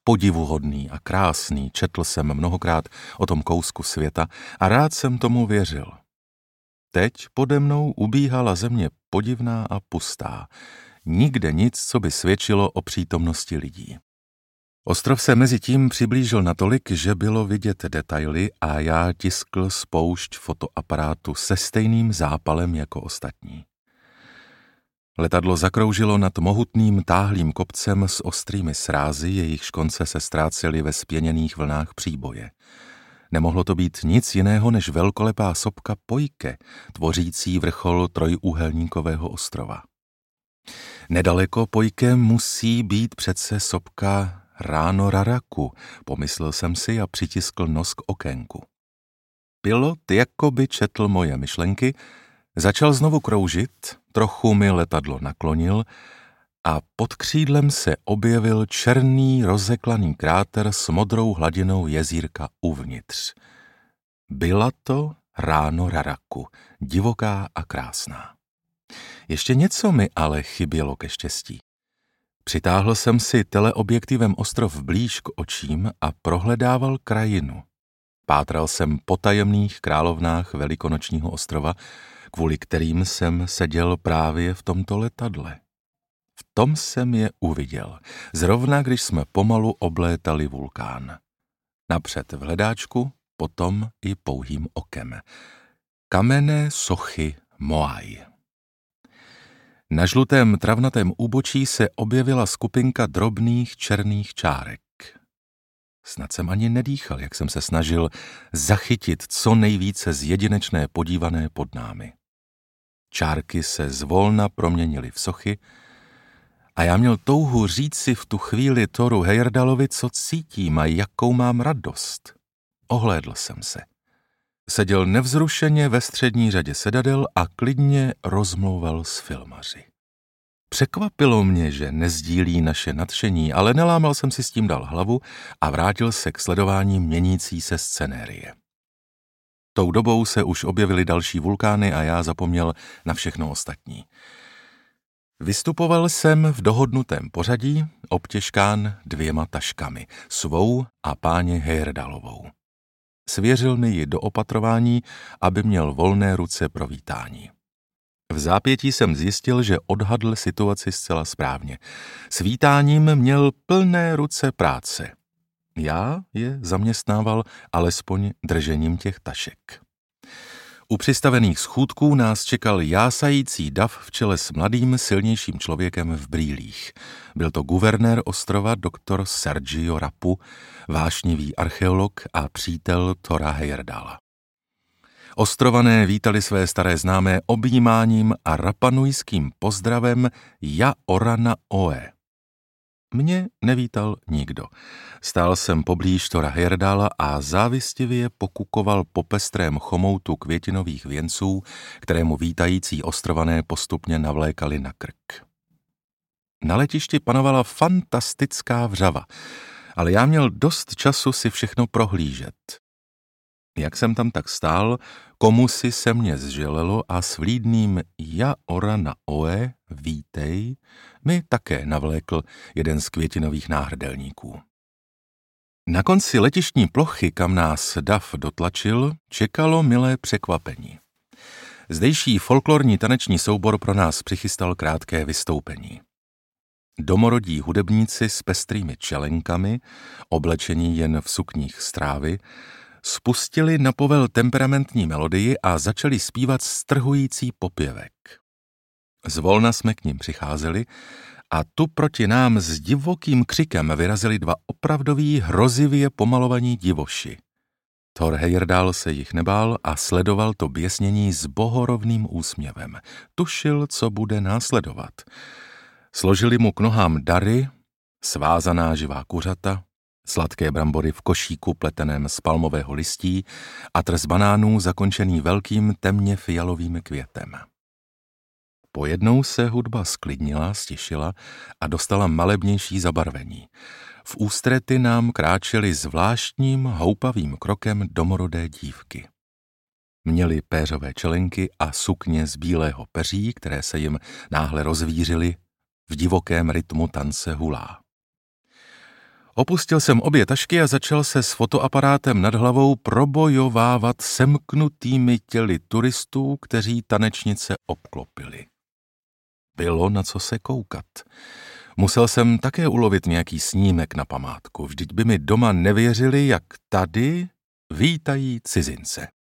podivuhodný a krásný, četl jsem mnohokrát o tom kousku světa a rád jsem tomu věřil. Teď pode mnou ubíhala země podivná a pustá. Nikde nic, co by svědčilo o přítomnosti lidí. Ostrov se mezi tím přiblížil natolik, že bylo vidět detaily a já tiskl spoušť fotoaparátu se stejným zápalem jako ostatní. Letadlo zakroužilo nad mohutným táhlým kopcem s ostrými srázy, jejichž konce se ztrácely ve spěněných vlnách příboje. Nemohlo to být nic jiného než velkolepá sopka Pojke, tvořící vrchol trojúhelníkového ostrova. Nedaleko Pojke musí být přece sopka Ráno Raraku, pomyslel jsem si a přitiskl nos k okénku. Pilot jakoby četl moje myšlenky, začal znovu kroužit, trochu mi letadlo naklonil a pod křídlem se objevil černý rozeklaný kráter s modrou hladinou jezírka uvnitř. Byla to Ráno Raraku, divoká a krásná. Ještě něco mi ale chybělo ke štěstí. Přitáhl jsem si teleobjektivem ostrov blíž k očím a prohledával krajinu. Pátral jsem po tajemných královnách Velikonočního ostrova, kvůli kterým jsem seděl právě v tomto letadle. V tom jsem je uviděl, zrovna když jsme pomalu oblétali vulkán. Napřed v hledáčku, potom i pouhým okem. Kamenné sochy Moai. Na žlutém travnatém úbočí se objevila skupinka drobných černých čárek. Snad jsem ani nedýchal, jak jsem se snažil zachytit co nejvíce z jedinečné podívané pod námi. Čárky se zvolna proměnily v sochy a já měl touhu říci v tu chvíli Thoru Heyerdalovi, co cítím a jakou mám radost. Ohlédl jsem se. Seděl nevzrušeně ve střední řadě sedadel a klidně rozmlouval s filmaři. Překvapilo mě, že nezdílí naše nadšení, ale nelámal jsem si s tím dal hlavu a vrátil se k sledování měnící se scenérie. Tou dobou se už objevily další vulkány a já zapomněl na všechno ostatní. Vystupoval jsem v dohodnutém pořadí, obtěžkán 2 taškami, svou a páně Heyerdalovou. Svěřil mi ji do opatrování, aby měl volné ruce pro vítání. V zápětí jsem zjistil, že odhadl situaci zcela správně. S vítáním měl plné ruce práce. Já je zaměstnával alespoň držením těch tašek. U přistavených schůdků nás čekal jásající dav v čele s mladým, silnějším člověkem v brýlích. Byl to guvernér ostrova doktor Sergio Rapu, vášnivý archeolog a přítel Thora Heyerdala. Ostrované vítali své staré známé objímáním a rapanujským pozdravem Ja Orana Oe. Mě nevítal nikdo. Stál jsem poblíž Thora Heyerdala a závistivě pokukoval po pestrém chomoutu květinových věnců, kterému vítající ostrované postupně navlékali na krk. Na letišti panovala fantastická vřava, ale já měl dost času si všechno prohlížet. Jak jsem tam tak stál, komusi se mě zželelo a s vlídným Ja Orana Oe, vítej, mi také navlékl jeden z květinových náhrdelníků. Na konci letištní plochy, kam nás dav dotlačil, čekalo milé překvapení. Zdejší folklorní taneční soubor pro nás přichystal krátké vystoupení. Domorodí hudebníci s pestrými čelenkami, oblečení jen v sukních z trávy, spustili na povel temperamentní melodii a začali zpívat strhující popěvek. Zvolna jsme k ním přicházeli a tu proti nám s divokým křikem vyrazili 2 opravdoví hrozivě pomalovaní divoši. Thor Heyerdal se jich nebál a sledoval to běsnění s bohorovným úsměvem. Tušil, co bude následovat. Složili mu k nohám dary, svázaná živá kuřata, sladké brambory v košíku pleteném z palmového listí a trz banánů zakončený velkým temně fialovým květem. Pojednou se hudba sklidnila, stišila a dostala malebnější zabarvení. V ústrety nám kráčely zvláštním houpavým krokem domorodé dívky. Měli péřové čelenky a sukně z bílého peří, které se jim náhle rozvířily v divokém rytmu tance hulá. Opustil jsem obě tašky a začal se s fotoaparátem nad hlavou probojovávat semknutými těly turistů, kteří tanečnice obklopili. Bylo na co se koukat. Musel jsem také ulovit nějaký snímek na památku, vždyť by mi doma nevěřili, jak tady vítají cizince.